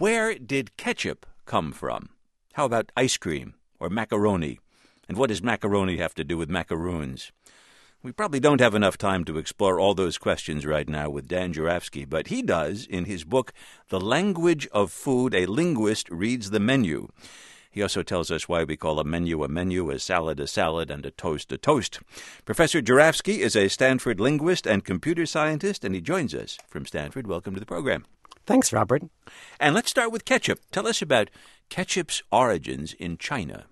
Where did ketchup come from? How about ice cream or macaroni? And what does macaroni have to do with macaroons? We probably don't have enough time to explore all those questions right now with Dan Jurafsky, but he does in his book, The Language of Food, A Linguist Reads the Menu. He also tells us why we call a menu, a salad, and a toast. Professor Jurafsky is a Stanford linguist and computer scientist, and he joins us from Stanford. Welcome to the program. Thanks, Robert. And let's start with ketchup. Tell us about ketchup's origins in China.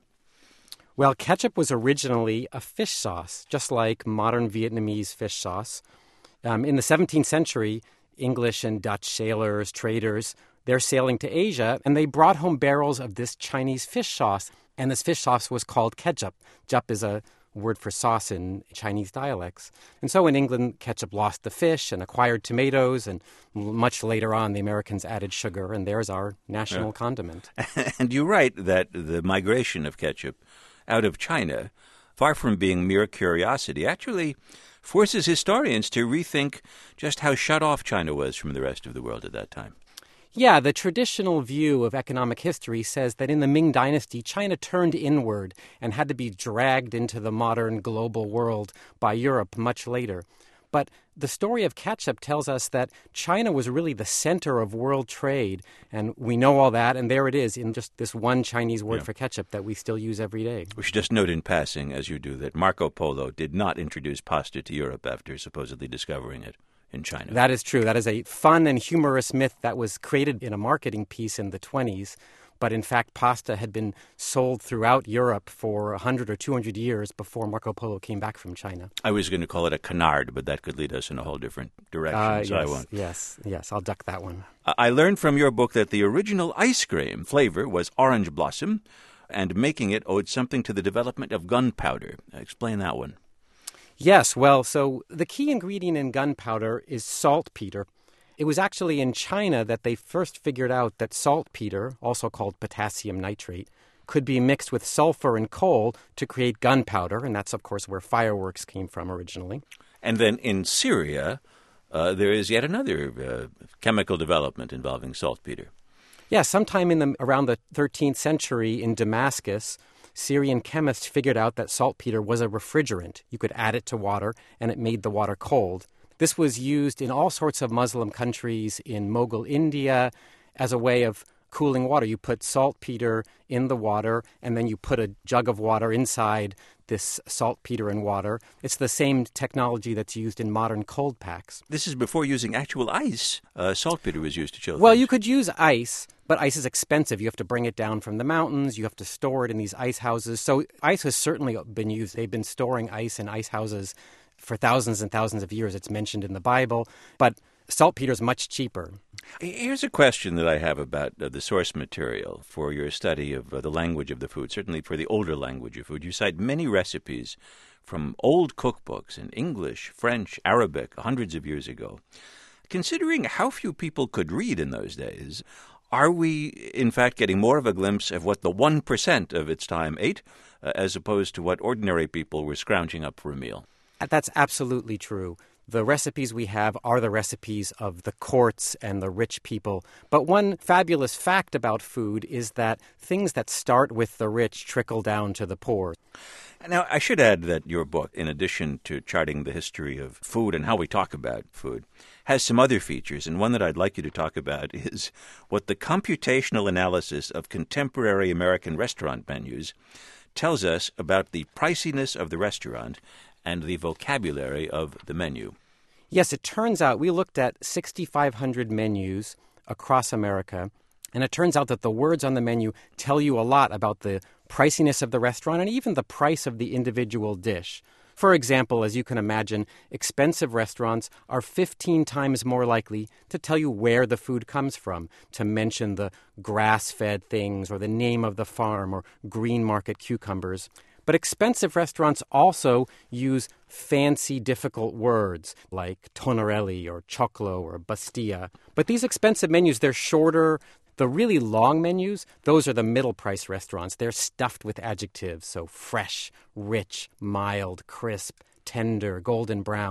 Well, ketchup was originally a fish sauce, just like modern Vietnamese fish sauce. In the 17th century, English and Dutch sailors, traders, they're sailing to Asia, and they brought home barrels of this Chinese fish sauce. And this fish sauce was called ketchup. Jup is a word for sauce in Chinese dialects. And so in England, ketchup lost the fish and acquired tomatoes, and much later on, the Americans added sugar, and there's our national condiment. And you write that the migration of ketchup out of China, far from being mere curiosity, actually forces historians to rethink just how shut off China was from the rest of the world at that time. Yeah, the traditional view of economic history says that in the Ming Dynasty, China turned inward and had to be dragged into the modern global world by Europe much later. But the story of ketchup tells us that China was really the center of world trade, and we know all that, and there it is in just this one Chinese word for ketchup that we still use every day. We should just note in passing, as you do, that Marco Polo did not introduce pasta to Europe after supposedly discovering it in China. That is true. That is a fun and humorous myth that was created in a marketing piece in the 1920s. But in fact, pasta had been sold throughout Europe for 100 or 200 years before Marco Polo came back from China. I was going to call it a canard, but that could lead us in a whole different direction, so I won't. Yes, I'll duck that one. I learned from your book that the original ice cream flavor was orange blossom, and making it owed something to the development of gunpowder. Explain that one. Yes, well, so the key ingredient in gunpowder is saltpeter. It was actually in China that they first figured out that saltpeter, also called potassium nitrate, could be mixed with sulfur and coal to create gunpowder, and that's, of course, where fireworks came from originally. And then in Syria, there is yet another chemical development involving saltpeter. Yeah, sometime around the 13th century in Damascus, Syrian chemists figured out that saltpeter was a refrigerant. You could add it to water, and it made the water cold. This was used in all sorts of Muslim countries in Mughal India as a way of cooling water. You put saltpeter in the water, and then you put a jug of water inside this saltpeter and water. It's the same technology that's used in modern cold packs. This is before using actual ice. Saltpeter was used to chill Well, things. you could use ice, but ice is expensive. You have to bring it down from the mountains. You have to store it in these ice houses. So ice has certainly been used. They've been storing ice in ice houses for thousands and thousands of years. It's mentioned in the Bible. But saltpeter is much cheaper. Here's a question that I have about the source material for your study of the language of the food, certainly for the older language of food. You cite many recipes from old cookbooks in English, French, Arabic, hundreds of years ago. Considering how few people could read in those days, are we, in fact, getting more of a glimpse of what the 1% of its time ate, as opposed to what ordinary people were scrounging up for a meal? That's absolutely true. The recipes we have are the recipes of the courts and the rich people. But one fabulous fact about food is that things that start with the rich trickle down to the poor. Now, I should add that your book, in addition to charting the history of food and how we talk about food, has some other features, and one that I'd like you to talk about is what the computational analysis of contemporary American restaurant menus tells us about the priciness of the restaurant and the vocabulary of the menu. Yes, it turns out we looked at 6,500 menus across America, and it turns out that the words on the menu tell you a lot about the priciness of the restaurant and even the price of the individual dish. For example, as you can imagine, expensive restaurants are 15 times more likely to tell you where the food comes from, to mention the grass-fed things or the name of the farm or green market cucumbers. But expensive restaurants also use fancy, difficult words like tonarelli or choclo or bastia. But these expensive menus, they're shorter. The really long menus, those are the middle-price restaurants. They're stuffed with adjectives, so fresh, rich, mild, crisp, tender, golden brown.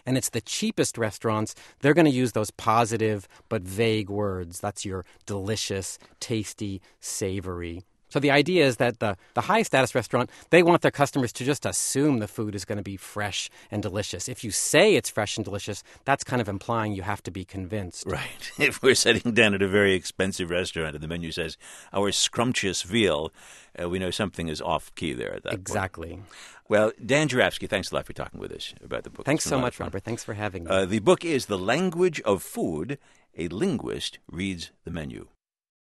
And it's the cheapest restaurants, they're going to use those positive but vague words. That's your delicious, tasty, savory. So the idea is that the high-status restaurant, they want their customers to just assume the food is going to be fresh and delicious. If you say it's fresh and delicious, that's kind of implying you have to be convinced. Right. If we're sitting down at a very expensive restaurant and the menu says, our scrumptious veal, we know something is off-key there at that point. Exactly. Well, Dan Jurafsky, thanks a lot for talking with us about the book. Thanks It's so been a lot much, of fun. Robert. Thanks for having me. The book is The Language of Food. A Linguist Reads the Menu.